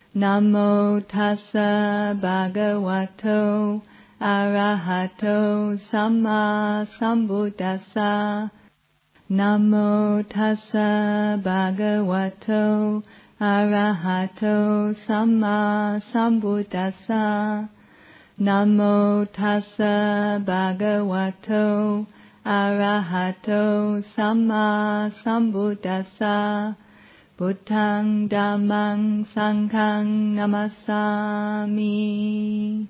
Namo tassa bhagavato arahato samma sambuddhassa. Namo tassa bhagavato arahato samma sambuddhassa. Namo tassa bhagavato arahato samma sambuddhassa. Buddhang dhammang sanghang namasami.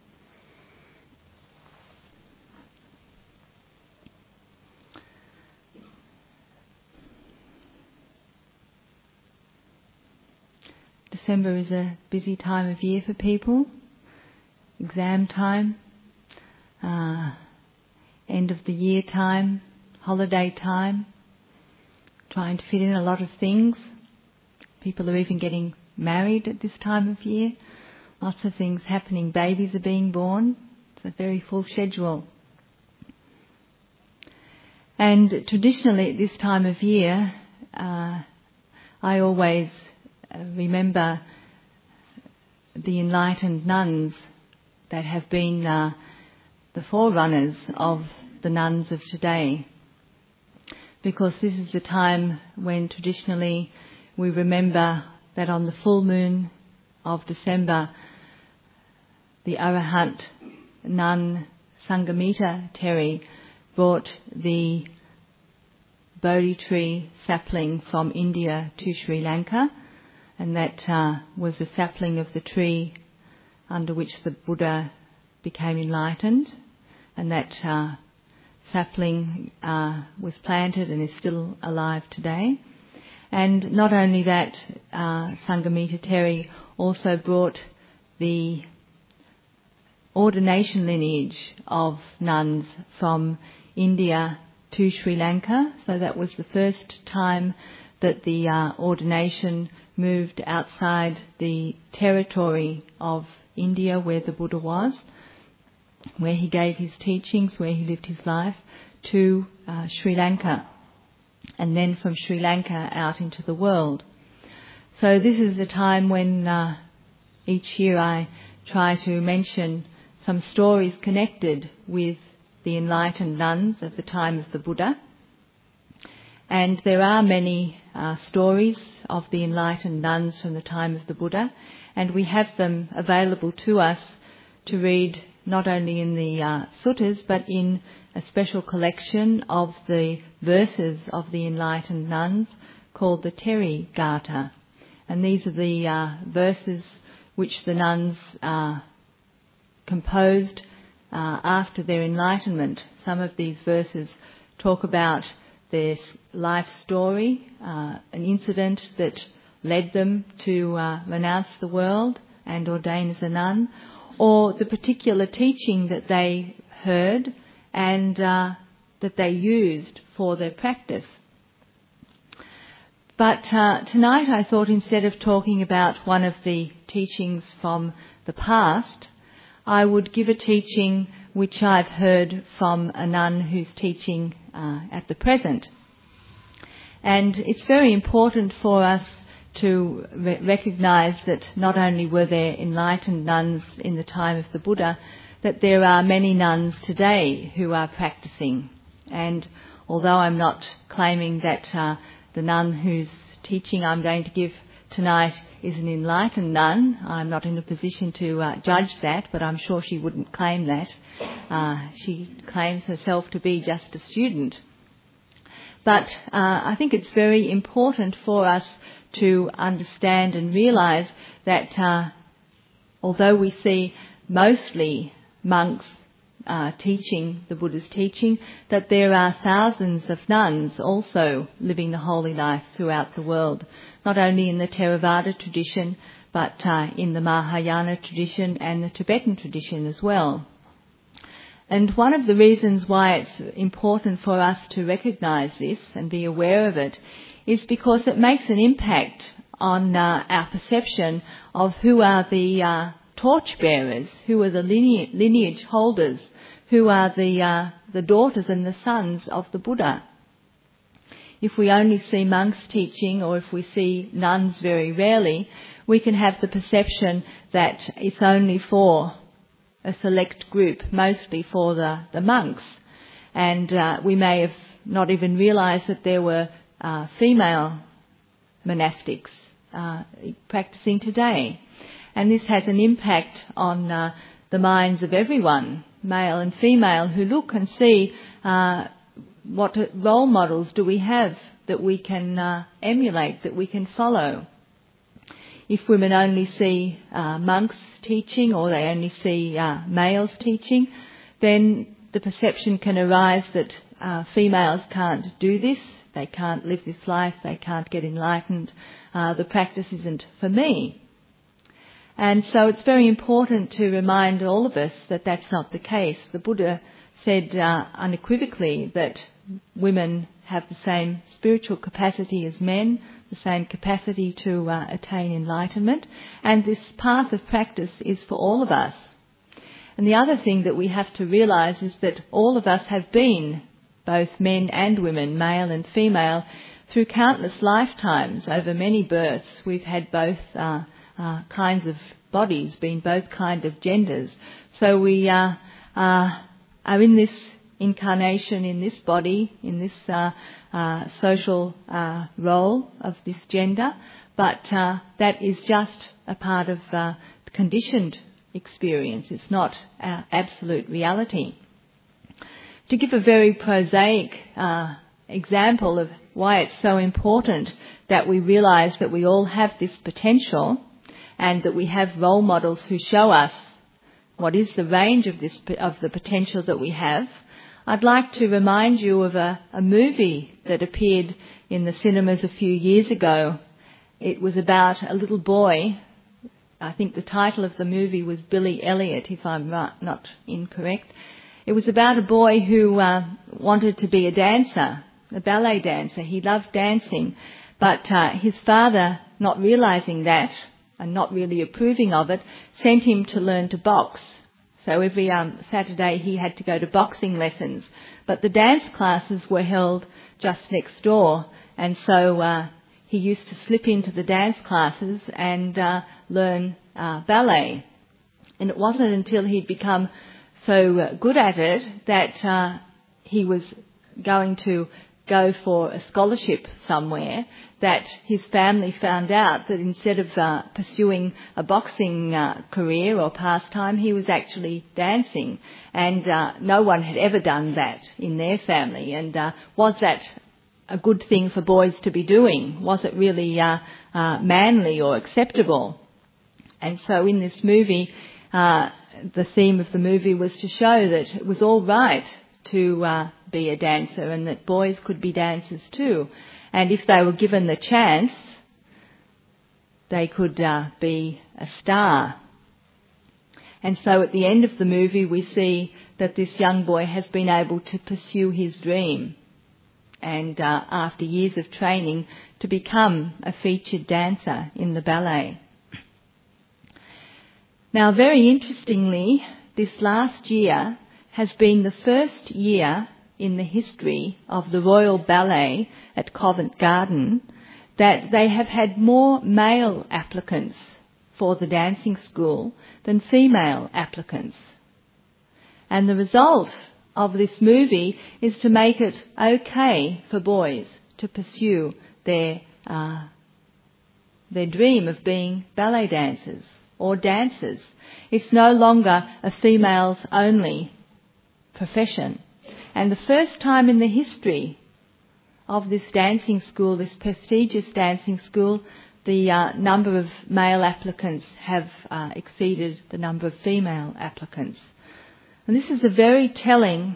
December is a busy time of year for people. Exam time, end of the year time, holiday time, trying to fit in a lot of things. People are even getting married at this time of year. Lots of things happening. Babies are being born. It's a very full schedule. And traditionally at this time of year, I always remember the enlightened nuns that have been the forerunners of the nuns of today. Because this is the time when traditionally we remember that on the full moon of December, the Arahant nun Sanghamita Teri brought the Bodhi tree sapling from India to Sri Lanka, and that was the sapling of the tree under which the Buddha became enlightened, and that sapling was planted and is still alive today. And not only that, Sanghamita Teri also brought the ordination lineage of nuns from India to Sri Lanka. So that was the first time that the ordination moved outside the territory of India where the Buddha was, where he gave his teachings, where he lived his life, to Sri Lanka, and then from Sri Lanka out into the world. So this is a time when each year I try to mention some stories connected with the enlightened nuns at the time of the Buddha. And there are many stories of the enlightened nuns from the time of the Buddha, and we have them available to us to read not only in the suttas but in a special collection of the verses of the enlightened nuns called the Teri Gatha. And these are the verses which the nuns composed after their enlightenment. Some of these verses talk about their life story, an incident that led them to renounce the world and ordain as a nun, or the particular teaching that they heard and that they used for their practice. But tonight I thought, instead of talking about one of the teachings from the past, I would give a teaching which I've heard from a nun who's teaching at the present. And it's very important for us to recognise that not only were there enlightened nuns in the time of the Buddha, that there are many nuns today who are practising. And although I'm not claiming that the nun whose teaching I'm going to give tonight is an enlightened nun, I'm not in a position to judge that, but I'm sure she wouldn't claim that. She claims herself to be just a student. But I think it's very important for us to understand and realise that although we see mostly monks teaching the Buddha's teaching, that there are thousands of nuns also living the holy life throughout the world, not only in the Theravada tradition, but in the Mahayana tradition and the Tibetan tradition as well. And one of the reasons why it's important for us to recognise this and be aware of it is because it makes an impact on our perception of who are the torchbearers, who are the lineage holders, who are the daughters and the sons of the Buddha. if we only see monks teaching or if we see nuns very rarely, we can have the perception that it's only for a select group, mostly for the monks. And we may have not even realised that there were female monastics practicing today. And this has an impact on the minds of everyone, male and female, who look and see what role models do we have that we can emulate, that we can follow. If women only see monks teaching or they only see males teaching, then the perception can arise that females can't do this, they can't live this life, they can't get enlightened, the practice isn't for me. And so it's very important to remind all of us that that's not the case. The Buddha said unequivocally that women have the same spiritual capacity as men, the same capacity to attain enlightenment, and this path of practice is for all of us. And the other thing that we have to realise is that all of us have been, both men and women, male and female, through countless lifetimes, over many births. We've had both kinds of bodies, been both kind of genders. So we are in this incarnation, in this body, in this social role of this gender, but that is just a part of conditioned experience. It's not absolute reality. To give a very prosaic example of why it's so important that we realise that we all have this potential and that we have role models who show us what is the range of the potential that we have, I'd like to remind you of a movie that appeared in the cinemas a few years ago. It was about a little boy. I think the title of the movie was Billy Elliot, if I'm not incorrect. It was about a boy who wanted to be a dancer, a ballet dancer. He loved dancing, but his father, not realising that and not really approving of it, sent him to learn to box. So every Saturday he had to go to boxing lessons. But the dance classes were held just next door, and so he used to slip into the dance classes and learn ballet. And it wasn't until he'd become so good at it that he was going to go for a scholarship somewhere that his family found out that instead of pursuing a boxing career or pastime, he was actually dancing. And no one had ever done that in their family. And was that a good thing for boys to be doing? Was it really manly or acceptable? And so in this movie, the theme of the movie was to show that it was all right to be a dancer and that boys could be dancers too. And if they were given the chance, they could be a star. And so at the end of the movie, we see that this young boy has been able to pursue his dream and after years of training to become a featured dancer in the ballet. Now, very interestingly, this last year has been the first year in the history of the Royal Ballet at Covent Garden that they have had more male applicants for the dancing school than female applicants. And the result of this movie is to make it okay for boys to pursue their dream of being ballet dancers or dancers. It's no longer a females only profession. And the first time in the history of this dancing school, this prestigious dancing school, the number of male applicants have exceeded the number of female applicants. And this is a very telling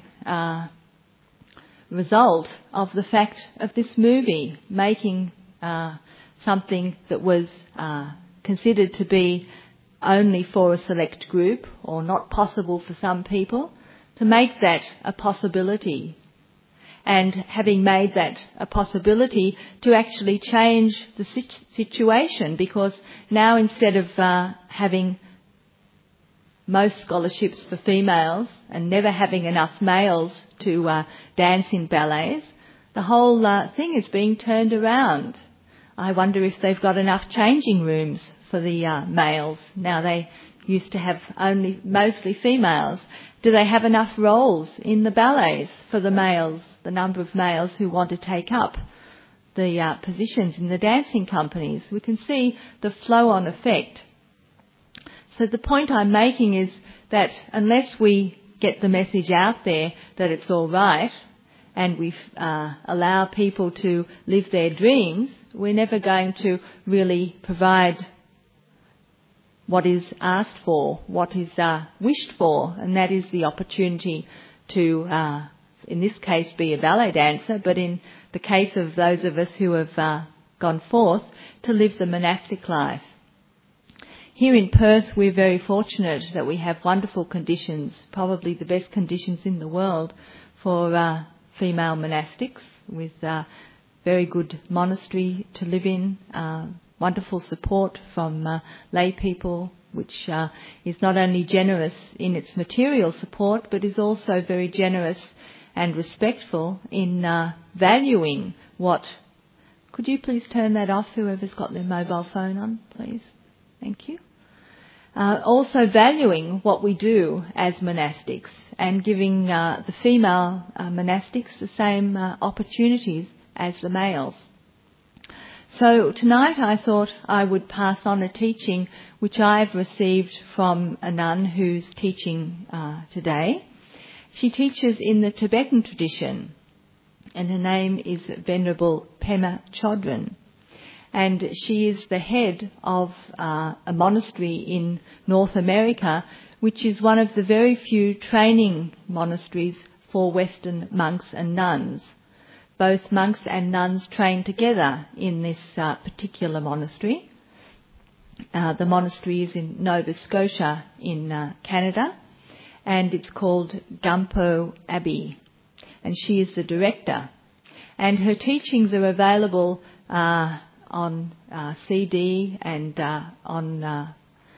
result of the fact of this movie making something that was considered to be only for a select group or not possible for some people, to make that a possibility, and having made that a possibility, to actually change the situation, because now instead of having most scholarships for females and never having enough males to dance in ballets, the whole thing is being turned around. I wonder if they've got enough changing rooms for the males. Now they used to have mostly females. Do they have enough roles in the ballets for the males, the number of males who want to take up the positions in the dancing companies? We can see the flow-on effect. So the point I'm making is that unless we get the message out there that it's all right and we allow people to live their dreams, we're never going to really provide what is asked for, what is wished for, and that is the opportunity to, in this case, be a ballet dancer, but in the case of those of us who have gone forth, to live the monastic life. Here in Perth, we're very fortunate that we have wonderful conditions, probably the best conditions in the world for female monastics, with very good monastery to live in, wonderful support from lay people, which is not only generous in its material support, but is also very generous and respectful in valuing what... Could you please turn that off, whoever's got their mobile phone on, please? Thank you. Also valuing what we do as monastics and giving the female monastics the same opportunities as the males. So tonight I thought I would pass on a teaching which I've received from a nun who's teaching today. She teaches in the Tibetan tradition, and her name is Venerable Pema Chodron. And she is the head of a monastery in North America, which is one of the very few training monasteries for Western monks and nuns. Both monks and nuns train together in this particular monastery. The monastery is in Nova Scotia in Canada, and it's called Gampo Abbey, and she is the director. And her teachings are available on CD and on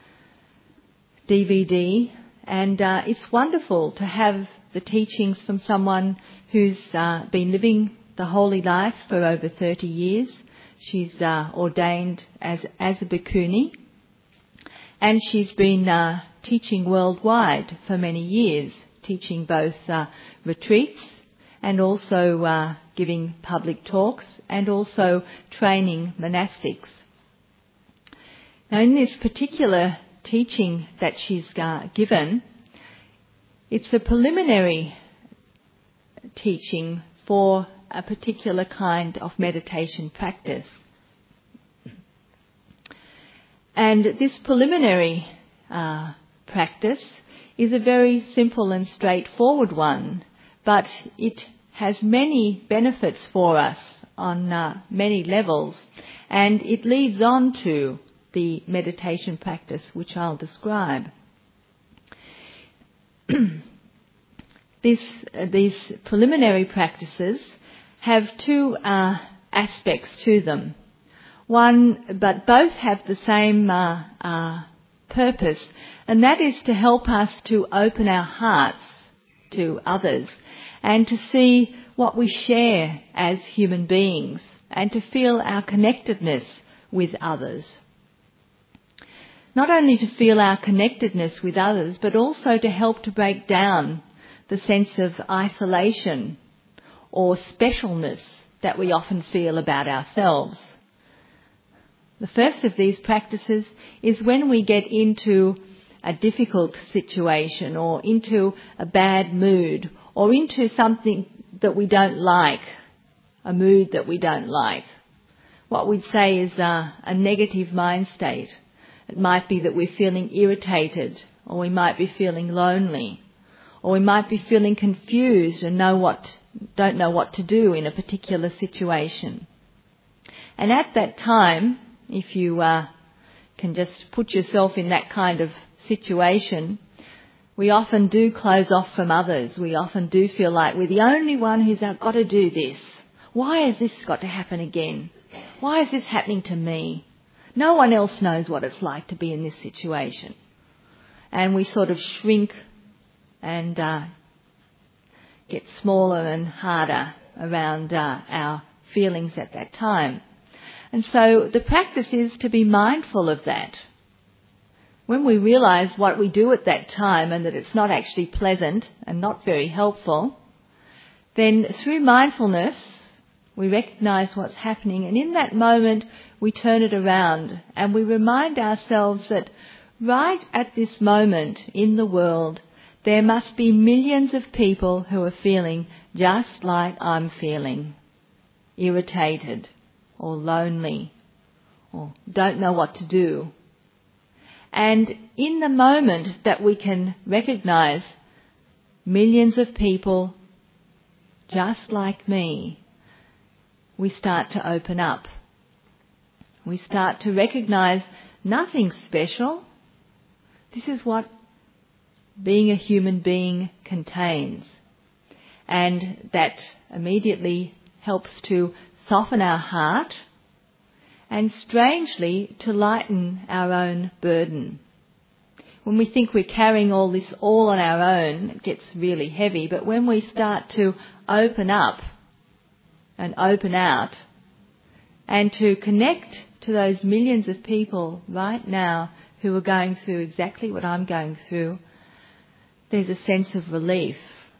DVD, and it's wonderful to have the teachings from someone who's been living the holy life for over 30 years. She's ordained as a bhikkhuni, and she's been teaching worldwide for many years, teaching both retreats and also giving public talks and also training monastics. Now, in this particular teaching that she's given, it's a preliminary teaching for a particular kind of meditation practice. And this preliminary practice is a very simple and straightforward one, but it has many benefits for us on many levels, and it leads on to the meditation practice which I'll describe. These preliminary practices have two aspects to them. But both have the same purpose, and that is to help us to open our hearts to others and to see what we share as human beings and to feel our connectedness with others. Not only to feel our connectedness with others, but also to help to break down the sense of isolation or specialness that we often feel about ourselves. The first of these practices is when we get into a difficult situation or into a bad mood or into something that we don't like, a mood that we don't like. What we'd say is a negative mind state. It might be that we're feeling irritated, or we might be feeling lonely, or we might be feeling confused and don't know what to do in a particular situation. And at that time, if you can just put yourself in that kind of situation, we often do close off from others. We often do feel like we're the only one who's got to do this. Why has this got to happen again? Why is this happening to me? No one else knows what it's like to be in this situation. And we sort of shrink and get smaller and harder around our feelings at that time. And so the practice is to be mindful of that. When we realise what we do at that time and that it's not actually pleasant and not very helpful, then through mindfulness we recognise what's happening, and in that moment we turn it around and we remind ourselves that right at this moment in the world there must be millions of people who are feeling just like I'm feeling, irritated or lonely or don't know what to do. And in the moment that we can recognise millions of people just like me, we start to open up. We start to recognise nothing special. This is what being a human being contains. And that immediately helps to soften our heart and, strangely, to lighten our own burden. When we think we're carrying all this all on our own, it gets really heavy. But when we start to open up and open out and to connect to those millions of people right now who are going through exactly what I'm going through, there's a sense of relief.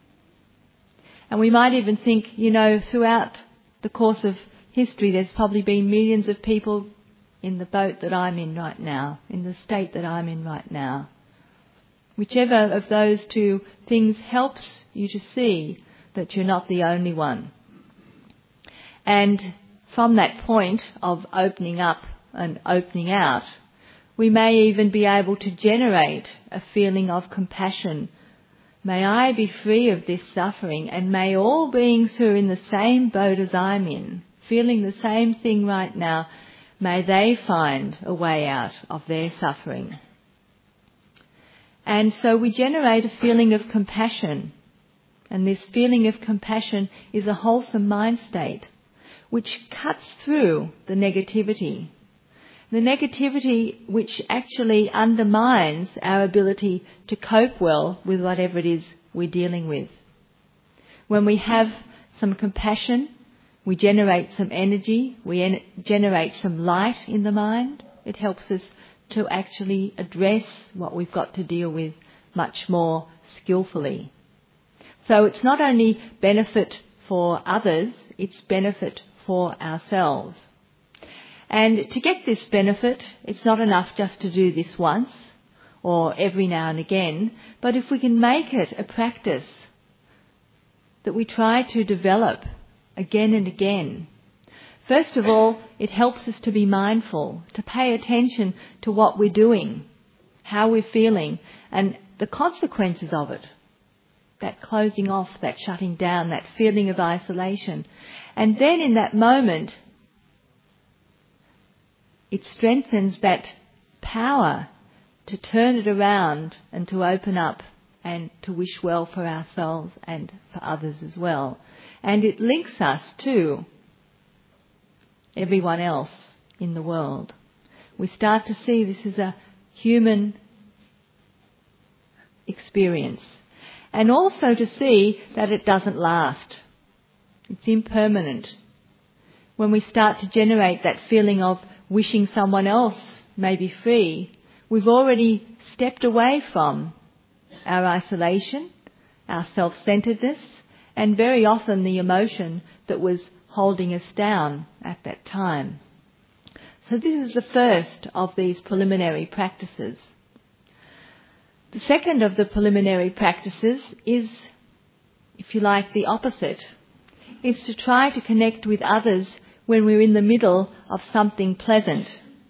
And we might even think, throughout the course of history, there's probably been millions of people in the boat that I'm in right now, in the state that I'm in right now. Whichever of those two things helps you to see that you're not the only one. And from that point of opening up and opening out, we may even be able to generate a feeling of compassion. May I be free of this suffering, and may all beings who are in the same boat as I'm in, feeling the same thing right now, may they find a way out of their suffering. And so we generate a feeling of compassion. And this feeling of compassion is a wholesome mind state which cuts through the negativity. The negativity which actually undermines our ability to cope well with whatever it is we're dealing with. When we have some compassion, we generate some energy, we generate some light in the mind. It helps us to actually address what we've got to deal with much more skillfully. So it's not only benefit for others, it's benefit for ourselves. And to get this benefit, it's not enough just to do this once or every now and again, but if we can make it a practice that we try to develop again and again. First of all, it helps us to be mindful, to pay attention to what we're doing, how we're feeling, and the consequences of it. That closing off, that shutting down, that feeling of isolation. And then in that moment, it strengthens that power to turn it around and to open up and to wish well for ourselves and for others as well. And it links us to everyone else in the world. We start to see this is a human experience. And also to see that it doesn't last. It's impermanent. When we start to generate that feeling of wishing someone else may be free, we've already stepped away from our isolation, our self-centeredness, and very often the emotion that was holding us down at that time. So this is the first of these preliminary practices. The second of the preliminary practices is, if you like, the opposite, is to try to connect with others when we're in the middle of something pleasant.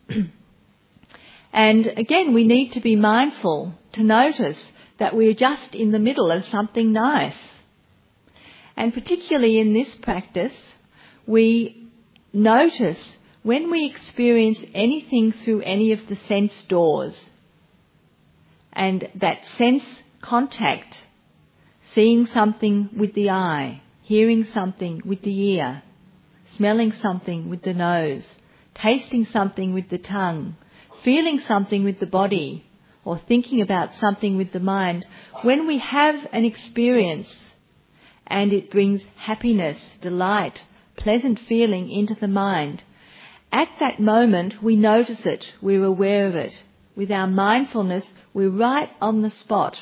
And again, we need to be mindful to notice that we're just in the middle of something nice. And particularly in this practice, we notice when we experience anything through any of the sense doors, and that sense contact, seeing something with the eye, hearing something with the ear, smelling something with the nose, tasting something with the tongue, feeling something with the body, or thinking about something with the mind, when we have an experience and it brings happiness, delight, pleasant feeling into the mind. At that moment, we notice it, we're aware of it. With our mindfulness, we're right on the spot.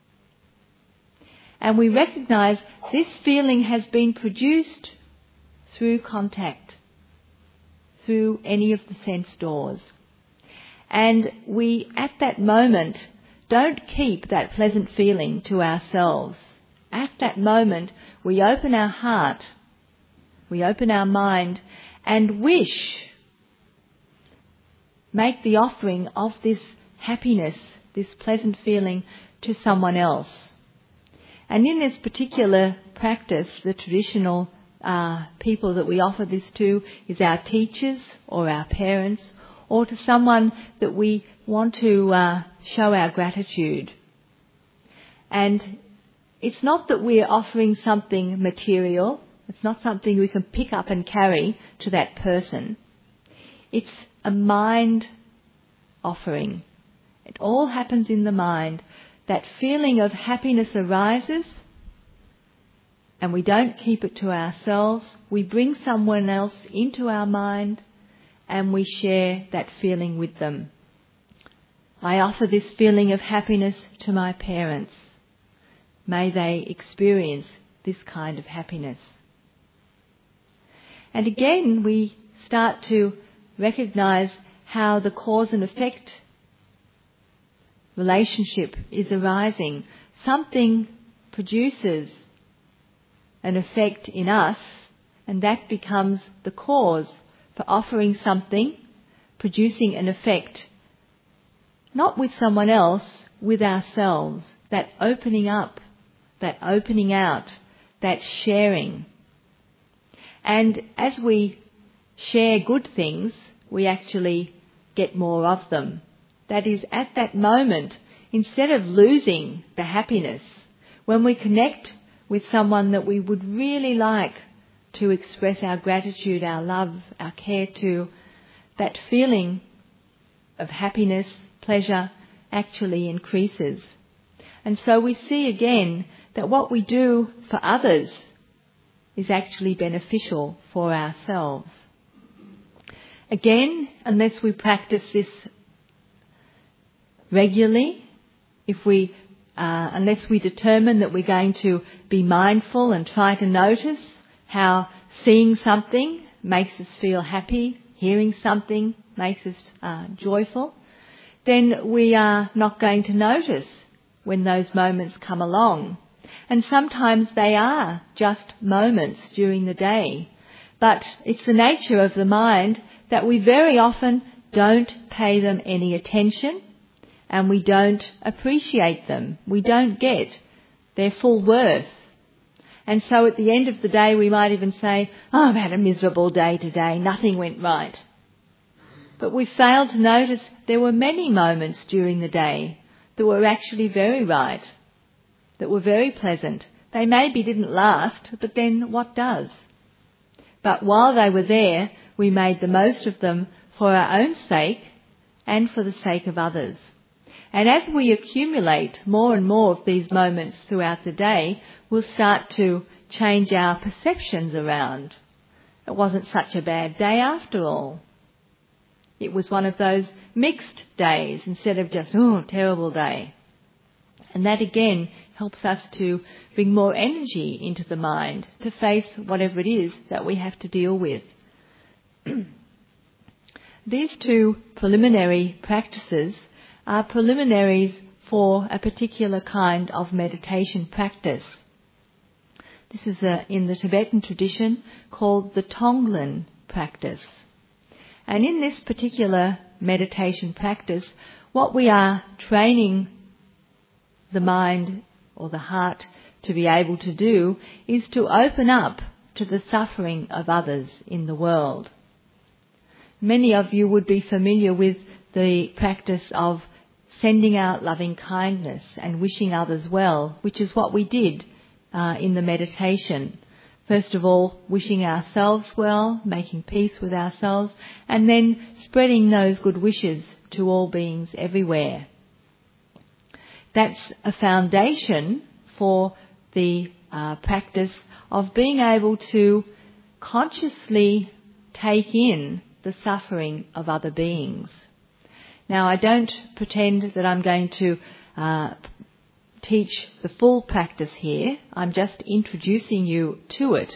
And we recognise this feeling has been produced through contact, through any of the sense doors. And we, at that moment, don't keep that pleasant feeling to ourselves. At that moment, we open our heart, we open our mind, and make the offering of this happiness, this pleasant feeling, to someone else. And in this particular practice, the traditional people that we offer this to is our teachers or our parents, or to someone that we want to show our gratitude. And it's not that we're offering something material. It's not something we can pick up and carry to that person. It's a mind offering. It all happens in the mind. That feeling of happiness arises, and we don't keep it to ourselves. We bring someone else into our mind, and we share that feeling with them. I offer this feeling of happiness to my parents. May they experience this kind of happiness. And again, we start to recognise how the cause and effect relationship is arising. Something produces an effect in us, and that becomes the cause for offering something, producing an effect, not with someone else, with ourselves. That opening up, that opening out, that sharing. And as we share good things, we actually get more of them. That is, at that moment, instead of losing the happiness, when we connect with someone that we would really like to express our gratitude, our love, our care to, that feeling of happiness, pleasure, actually increases. And so we see again that what we do for others is actually beneficial for ourselves. Again, unless we practice this regularly, unless we determine that we're going to be mindful and try to notice how seeing something makes us feel happy, hearing something makes us joyful, then we are not going to notice when those moments come along. And sometimes they are just moments during the day. But it's the nature of the mind that we very often don't pay them any attention, and we don't appreciate them. We don't get their full worth. And so at the end of the day, we might even say, "Oh, I've had a miserable day today. Nothing went right." But we failed to notice there were many moments during the day that were actually very right, that were very pleasant. They maybe didn't last, but then what does? But while they were there, we made the most of them for our own sake and for the sake of others. And as we accumulate more and more of these moments throughout the day, we'll start to change our perceptions around. It wasn't such a bad day after all. It was one of those mixed days instead of just, terrible day. And that again helps us to bring more energy into the mind to face whatever it is that we have to deal with. These two preliminary practices are preliminaries for a particular kind of meditation practice. This is in the Tibetan tradition called the Tonglen practice. And in this particular meditation practice, what we are training the mind or the heart to be able to do is to open up to the suffering of others in the world. Many of you would be familiar with the practice of sending out loving kindness and wishing others well, which is what we did in the meditation. First of all, wishing ourselves well, making peace with ourselves, and then spreading those good wishes to all beings everywhere. That's a foundation for the practice of being able to consciously take in the suffering of other beings. Now, I don't pretend that I'm going to teach the full practice here. I'm just introducing you to it.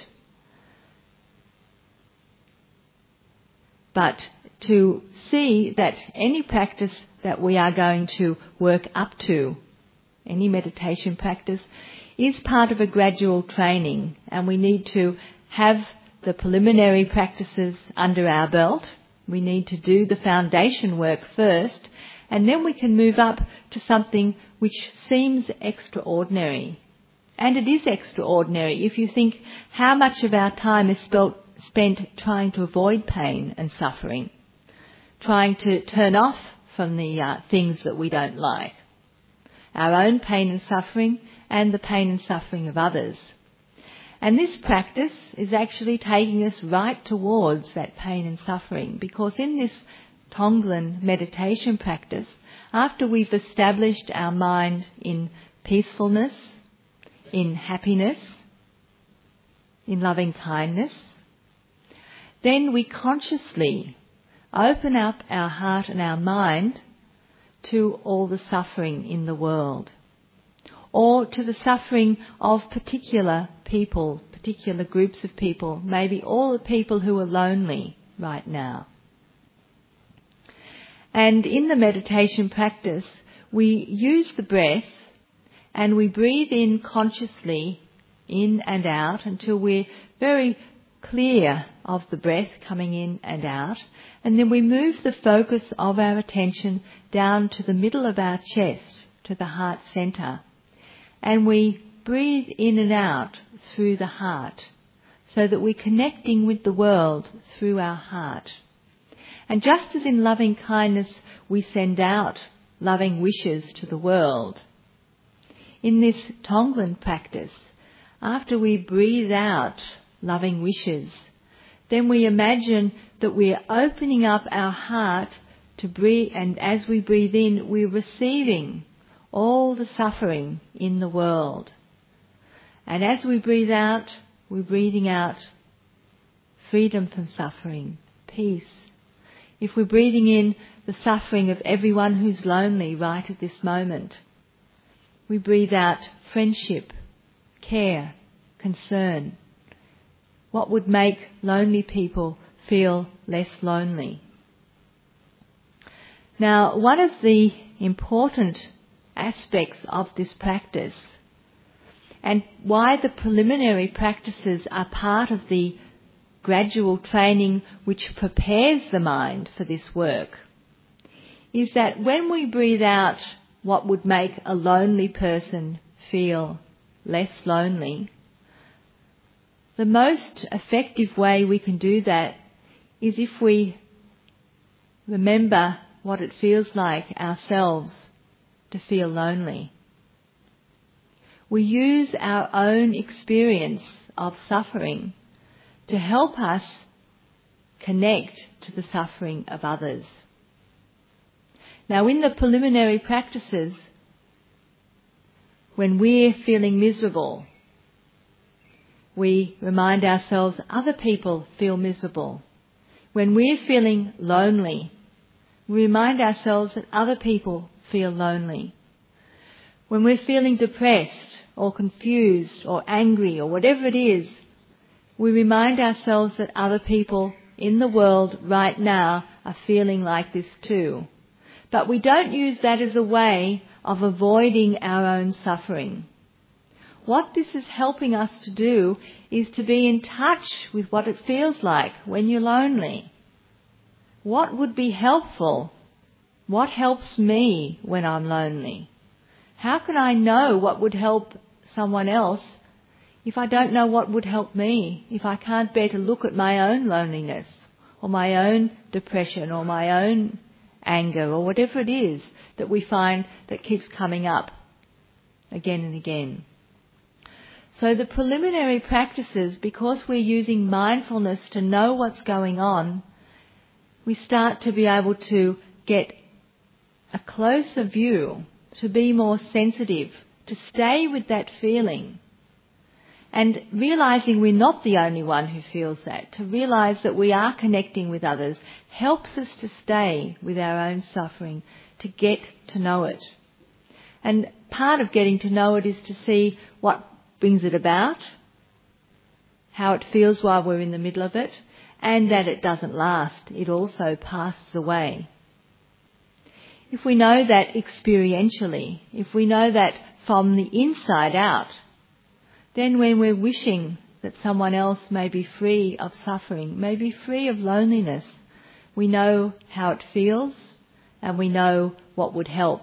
But to see that any practice that we are going to work up to, any meditation practice, is part of a gradual training, and we need to have the preliminary practices under our belt. We need to do the foundation work first, and then we can move up to something which seems extraordinary. And it is extraordinary if you think how much of our time is spent trying to avoid pain and suffering, trying to turn off from the things that we don't like, our own pain and suffering and the pain and suffering of others. And this practice is actually taking us right towards that pain and suffering, because in this Tonglen meditation practice, after we've established our mind in peacefulness, in happiness, in loving kindness, then we consciously open up our heart and our mind to all the suffering in the world, or to the suffering of particular people, particular groups of people, maybe all the people who are lonely right now. And in the meditation practice, we use the breath and we breathe in consciously, in and out, until we're very clear of the breath coming in and out. And then we move the focus of our attention down to the middle of our chest, to the heart centre. And we breathe in and out through the heart, so that we're connecting with the world through our heart. And just as in loving kindness we send out loving wishes to the world, in this Tonglen practice, after we breathe out loving wishes, then we imagine that we're opening up our heart to breathe, and as we breathe in, we're receiving all the suffering in the world. And as we breathe out, we're breathing out freedom from suffering, peace. If we're breathing in the suffering of everyone who's lonely right at this moment, we breathe out friendship, care, concern. What would make lonely people feel less lonely? Now, one of the important aspects of this practice, and why the preliminary practices are part of the gradual training which prepares the mind for this work, is that when we breathe out what would make a lonely person feel less lonely, the most effective way we can do that is if we remember what it feels like ourselves to feel lonely. We use our own experience of suffering to help us connect to the suffering of others. Now, in the preliminary practices, when we're feeling miserable, we remind ourselves other people feel miserable. When we're feeling lonely, we remind ourselves that other people feel lonely. When we're feeling depressed or confused or angry or whatever it is, we remind ourselves that other people in the world right now are feeling like this too. But we don't use that as a way of avoiding our own suffering. What this is helping us to do is to be in touch with what it feels like when you're lonely. What would be helpful? What helps me when I'm lonely? How can I know what would help someone else if I don't know what would help me, if I can't bear to look at my own loneliness or my own depression or my own anger or whatever it is that we find that keeps coming up again and again. So the preliminary practices, because we're using mindfulness to know what's going on, we start to be able to get a closer view, to be more sensitive, to stay with that feeling. And realising we're not the only one who feels that, to realise that we are connecting with others, helps us to stay with our own suffering, to get to know it. And part of getting to know it is to see what brings it about, how it feels while we're in the middle of it, and that it doesn't last. It also passes away. If we know that experientially, if we know that from the inside out, then when we're wishing that someone else may be free of suffering, may be free of loneliness, we know how it feels and we know what would help.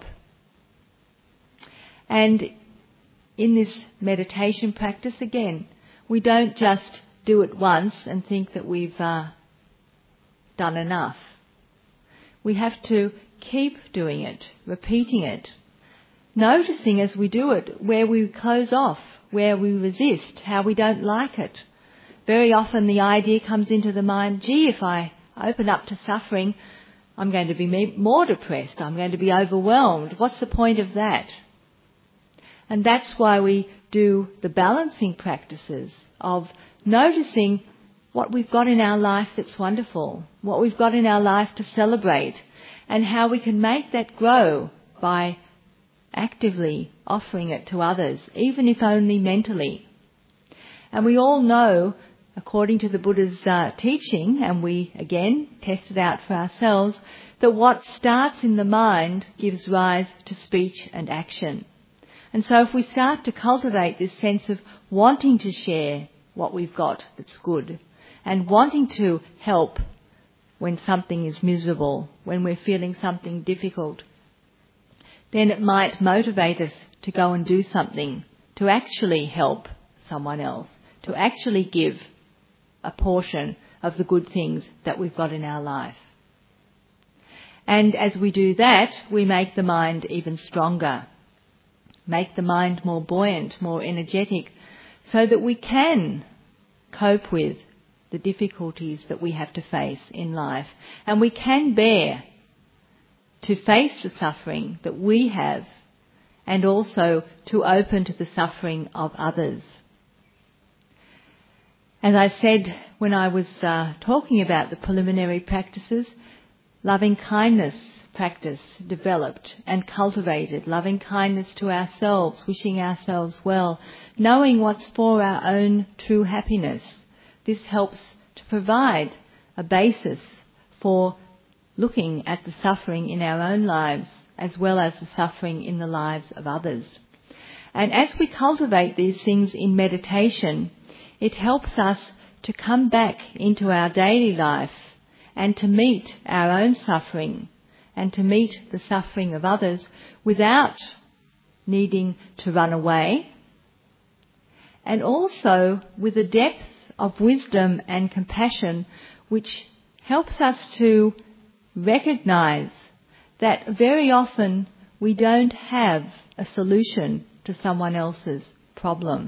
And in this meditation practice, again, we don't just do it once and think that we've done enough. We have to keep doing it, repeating it, noticing as we do it where we close off, where we resist, how we don't like it. Very often the idea comes into the mind, gee, if I open up to suffering, I'm going to be more depressed, I'm going to be overwhelmed. What's the point of that? And that's why we do the balancing practices of noticing what we've got in our life that's wonderful, what we've got in our life to celebrate, and how we can make that grow by actively offering it to others, even if only mentally. And we all know, according to the Buddha's teaching, and we again test it out for ourselves, that what starts in the mind gives rise to speech and action. And so if we start to cultivate this sense of wanting to share what we've got that's good, and wanting to help when something is miserable, when we're feeling something difficult, then it might motivate us to go and do something, to actually help someone else, to actually give a portion of the good things that we've got in our life. And as we do that, we make the mind even stronger, make the mind more buoyant, more energetic, so that we can cope with the difficulties that we have to face in life. And we can bear to face the suffering that we have, and also to open to the suffering of others. As I said when I was talking about the preliminary practices, loving kindness practice developed and cultivated, loving kindness to ourselves, wishing ourselves well, knowing what's for our own true happiness. This helps to provide a basis for looking at the suffering in our own lives as well as the suffering in the lives of others. And as we cultivate these things in meditation, it helps us to come back into our daily life and to meet our own suffering and to meet the suffering of others without needing to run away, and also with a depth of wisdom and compassion which helps us to recognise that very often we don't have a solution to someone else's problem.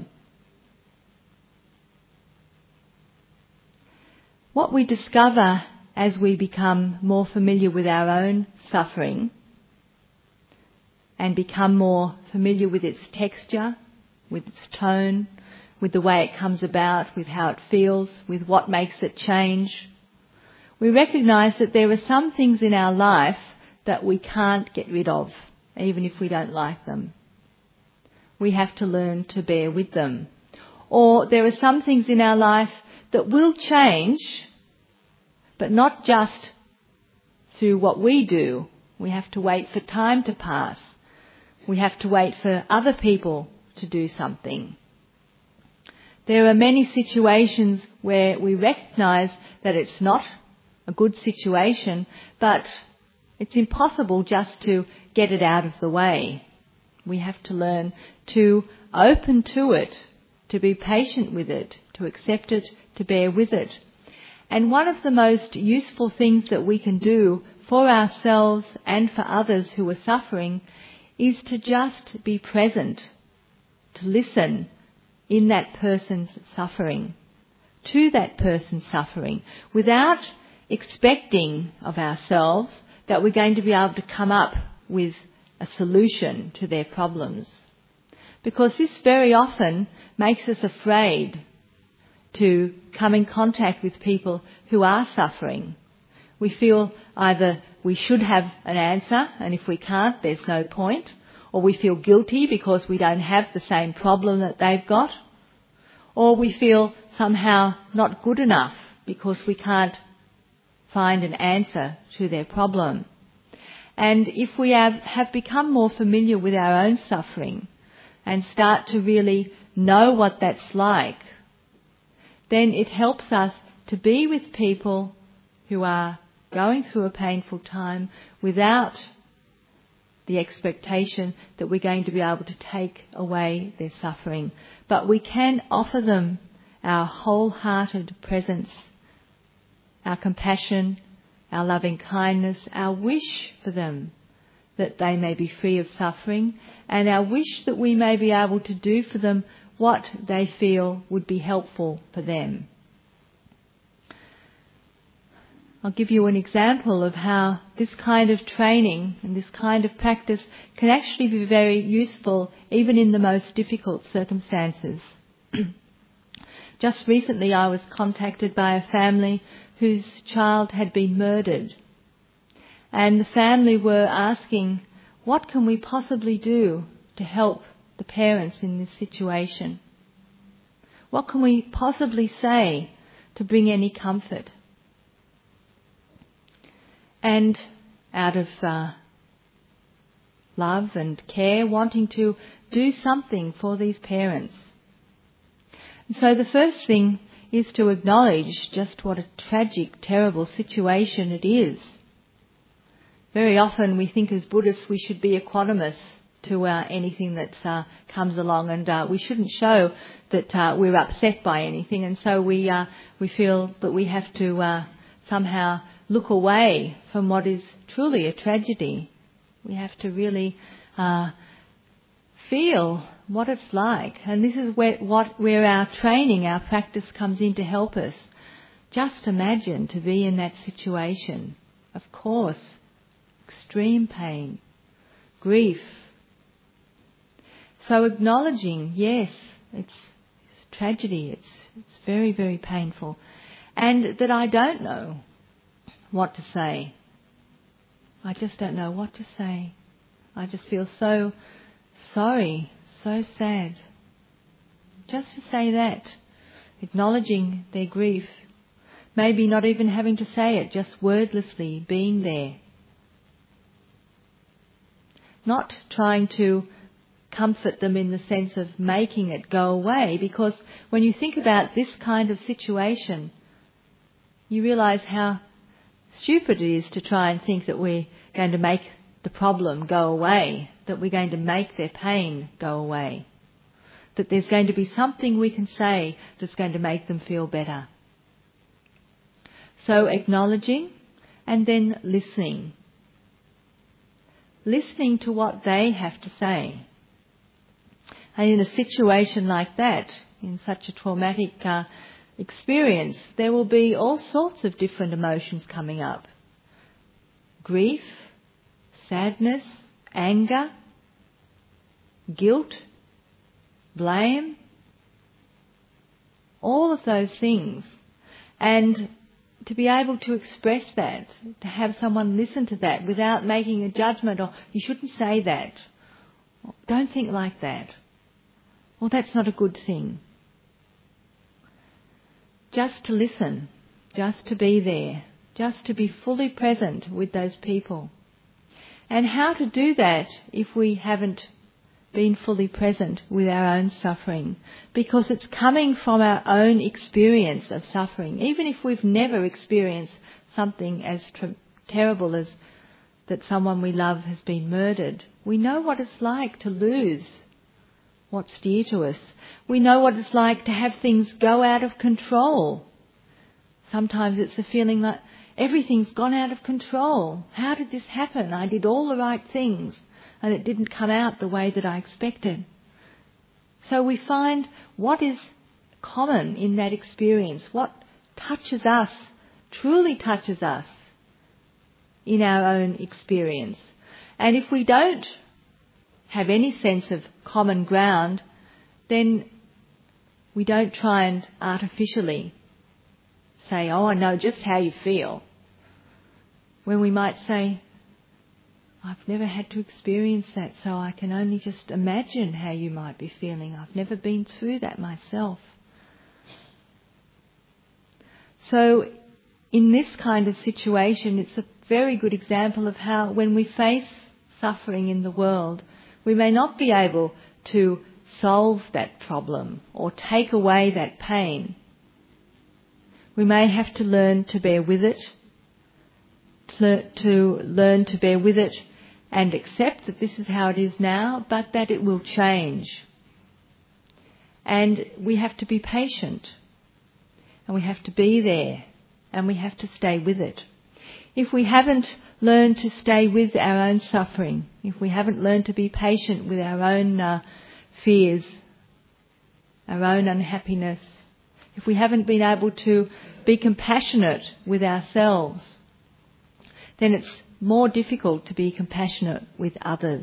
What we discover as we become more familiar with our own suffering and become more familiar with its texture, with its tone, with the way it comes about, with how it feels, with what makes it change, we recognise that there are some things in our life that we can't get rid of, even if we don't like them. We have to learn to bear with them. Or there are some things in our life that will change, but not just through what we do. We have to wait for time to pass. We have to wait for other people to do something. There are many situations where we recognise that it's not a good situation, but it's impossible just to get it out of the way. We have to learn to open to it, to be patient with it, to accept it, to bear with it. And one of the most useful things that we can do for ourselves and for others who are suffering is to just be present, to listen in that person's suffering, to that person's suffering, without expecting of ourselves that we're going to be able to come up with a solution to their problems, because this very often makes us afraid to come in contact with people who are suffering. We feel either we should have an answer, and if we can't, there's no point, or we feel guilty because we don't have the same problem that they've got, or we feel somehow not good enough because we can't find an answer to their problem. And if we have become more familiar with our own suffering and start to really know what that's like, then it helps us to be with people who are going through a painful time without the expectation that we're going to be able to take away their suffering. But we can offer them our wholehearted presence, our compassion, our loving kindness, our wish for them that they may be free of suffering, and our wish that we may be able to do for them what they feel would be helpful for them. I'll give you an example of how this kind of training and this kind of practice can actually be very useful even in the most difficult circumstances. Just recently I was contacted by a family whose child had been murdered, and the family were asking, what can we possibly do to help the parents in this situation? What can we possibly say to bring any comfort? And out of love and care, wanting to do something for these parents. And so the first thing is to acknowledge just what a tragic, terrible situation it is. Very often we think as Buddhists we should be equanimous to anything that comes along, and we shouldn't show that we're upset by anything, and so we feel that we have to somehow look away from what is truly a tragedy. We have to really feel what it's like, and this is where our training, our practice comes in to help us. Just imagine to be in that situation. Of course, extreme pain, grief. So acknowledging, yes, it's tragedy, it's very, very painful, and that I don't know what to say. I just don't know what to say. I just feel so sorry, so sad. Just to say that, acknowledging their grief, maybe not even having to say it, just wordlessly being there. Not trying to comfort them in the sense of making it go away, because when you think about this kind of situation, you realise how stupid it is to try and think that we're going to make the problem go away, that we're going to make their pain go away, that there's going to be something we can say that's going to make them feel better. So acknowledging and then listening. Listening to what they have to say. And in a situation like that, in such a traumatic experience, there will be all sorts of different emotions coming up. Grief, sadness, anger, guilt, blame, all of those things. And to be able to express that, to have someone listen to that without making a judgment, or you shouldn't say that, or, don't think like that, well, that's not a good thing. Just to listen, just to be there, just to be fully present with those people. And how to do that if we haven't been fully present with our own suffering? Because it's coming from our own experience of suffering. Even if we've never experienced something as terrible as that someone we love has been murdered, we know what it's like to lose what's dear to us. We know what it's like to have things go out of control. Sometimes it's a feeling like everything's gone out of control. How did this happen? I did all the right things and it didn't come out the way that I expected. So we find what is common in that experience, what touches us, truly touches us in our own experience. And if we don't have any sense of common ground, then we don't try and artificially say, oh, I know just how you feel. When we might say, I've never had to experience that, so I can only just imagine how you might be feeling. I've never been through that myself. So in this kind of situation, it's a very good example of how when we face suffering in the world, we may not be able to solve that problem or take away that pain. We may have to learn to bear with it, to learn to bear with it and accept that this is how it is now, but that it will change. And we have to be patient, and we have to be there, and we have to stay with it. If we haven't learned to stay with our own suffering, if we haven't learned to be patient with our own fears, our own unhappiness, if we haven't been able to be compassionate with ourselves, then it's more difficult to be compassionate with others.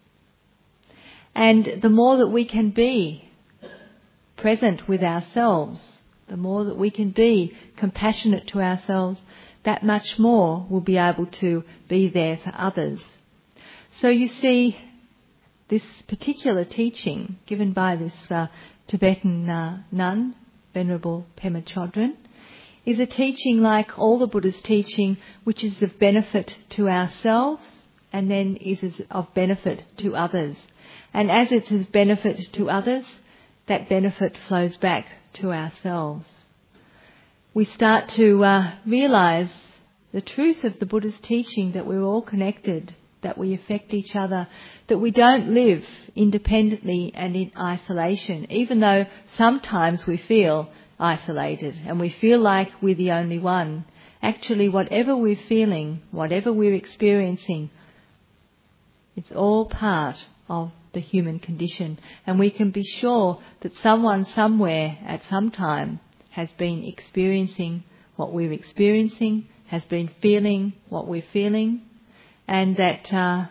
And the more that we can be present with ourselves, the more that we can be compassionate to ourselves, that much more we'll be able to be there for others. So you see, this particular teaching given by this Tibetan nun, Venerable Pema Chodron, is a teaching like all the Buddha's teaching, which is of benefit to ourselves and then is of benefit to others. And as it's of benefit to others, that benefit flows back to ourselves. We start to realise the truth of the Buddha's teaching, that we're all connected, that we affect each other, that we don't live independently and in isolation, even though sometimes we feel isolated and we feel like we're the only one. Actually, whatever we're feeling, whatever we're experiencing, it's all part of the human condition, and we can be sure that someone somewhere at some time has been experiencing what we're experiencing, has been feeling what we're feeling, and that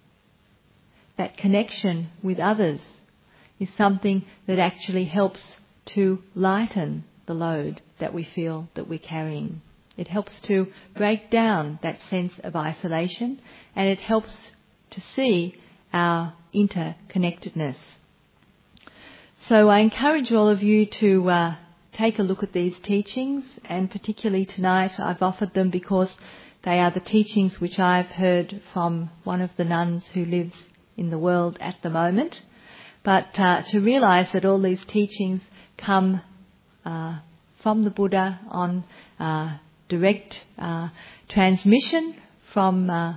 that connection with others is something that actually helps to lighten the load that we feel that we're carrying. It helps to break down that sense of isolation, and it helps to see our interconnectedness. So I encourage all of you to take a look at these teachings, and particularly tonight I've offered them because they are the teachings which I've heard from one of the nuns who lives in the world at the moment. But to realise that all these teachings come from the Buddha on direct transmission from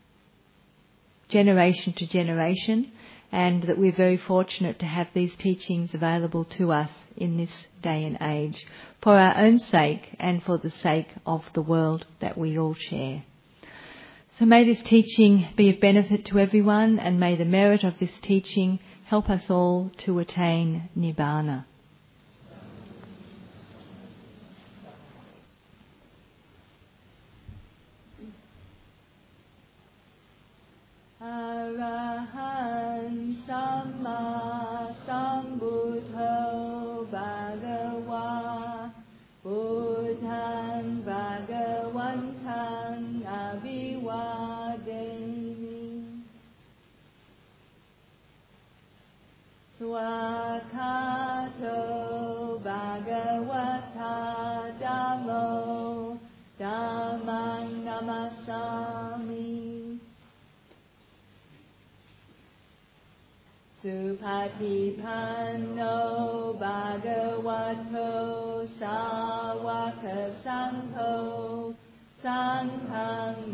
generation to generation, and that we're very fortunate to have these teachings available to us in this day and age, for our own sake and for the sake of the world that we all share. So may this teaching be of benefit to everyone, and may the merit of this teaching help us all to attain Nibbana. Arahan Samma Sambuddho Bhagava Buddhan Bhagavantan Abhivademi Swakato Bhagavata Dhammo Dhammang Namasami Supatipanno Bhagavato Sāvaka Saṅgho Saṅghang